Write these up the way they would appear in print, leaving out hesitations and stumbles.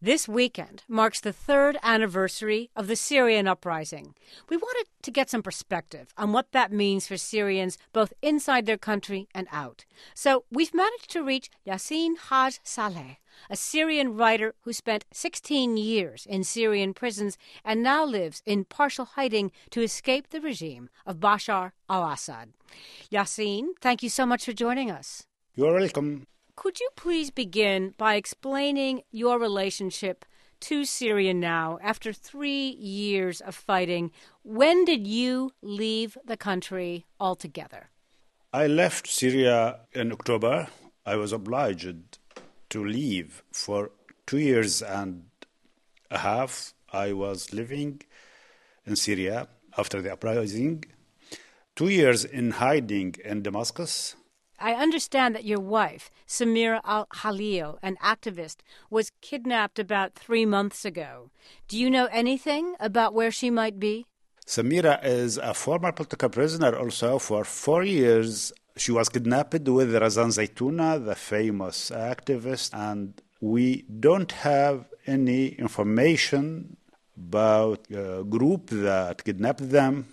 This weekend marks the third anniversary of the Syrian uprising. We wanted to get some perspective on what that means for Syrians both inside their country and out. So we've managed to reach Yassin Haj Saleh, a Syrian writer who spent 16 years in Syrian prisons and now lives in partial hiding to escape the regime of Bashar al-Assad. Yassin, thank you so much for joining us. You're welcome. Could you please begin by explaining your relationship to Syria now after 3 years of fighting? When did you leave the country altogether? I left Syria in October. I was obliged to leave for 2 years and a half. I was living in Syria after the uprising. 2 years in hiding in Damascus. I understand that your wife, Samira al-Khalil, an activist, was kidnapped about 3 months ago. Do you know anything about where she might be? Samira is a former political prisoner also for 4 years. She was kidnapped with Razan Zaitouna, the famous activist, and we don't have any information about the group that kidnapped them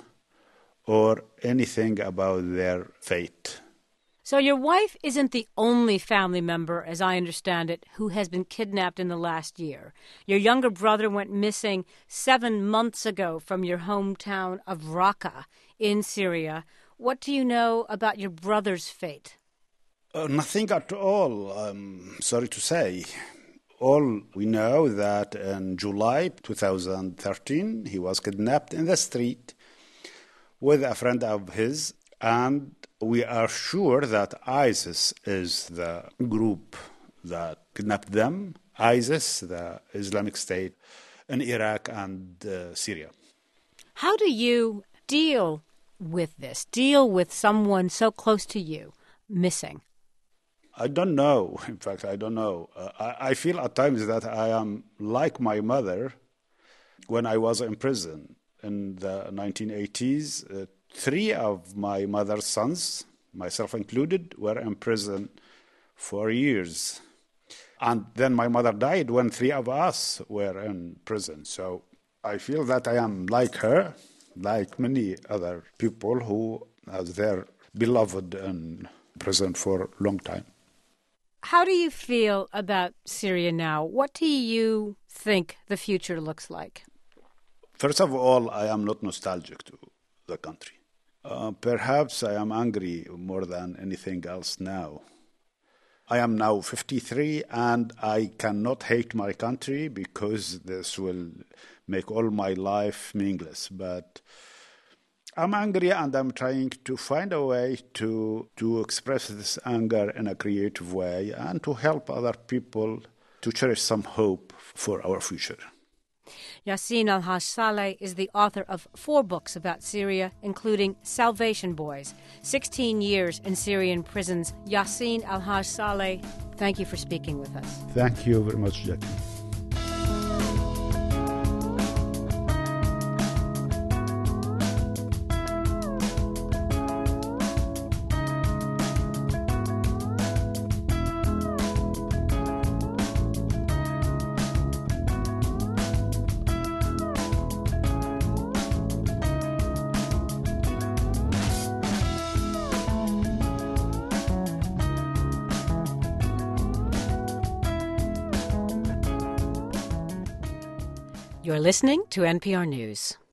or anything about their fate. So your wife isn't the only family member, as I understand it, who has been kidnapped in the last year. Your younger brother went missing 7 months ago from your hometown of Raqqa in Syria. What do you know about your brother's fate? Nothing at all, I'm sorry to say. All we know that in July 2013, he was kidnapped in the street with a friend of his, and we are sure that ISIS is the group that kidnapped them. ISIS, the Islamic State in Iraq and Syria. How do you deal with this? Deal with someone so close to you missing? I don't know. In fact, I don't know. I feel at times that I am like my mother when I was in prison in the 1980s. 3 of my mother's sons, myself included, were in prison for years. And then my mother died when 3 of us were in prison. So I feel that I am like her, like many other people who have their beloved in prison for a long time. How do you feel about Syria now? What do you think the future looks like? First of all, I am not nostalgic to the country. Perhaps I am angry more than anything else now. I am now 53 and I cannot hate my country because this will make all my life meaningless. But I'm angry and I'm trying to find a way to express this anger in a creative way and to help other people to cherish some hope for our future. Yassin Haj Saleh is the author of 4 books about Syria, including Salvation Boys, 16 years in Syrian prisons. Yassin Haj Saleh, thank you for speaking with us. Thank you very much, Jackie. You're listening to NPR News.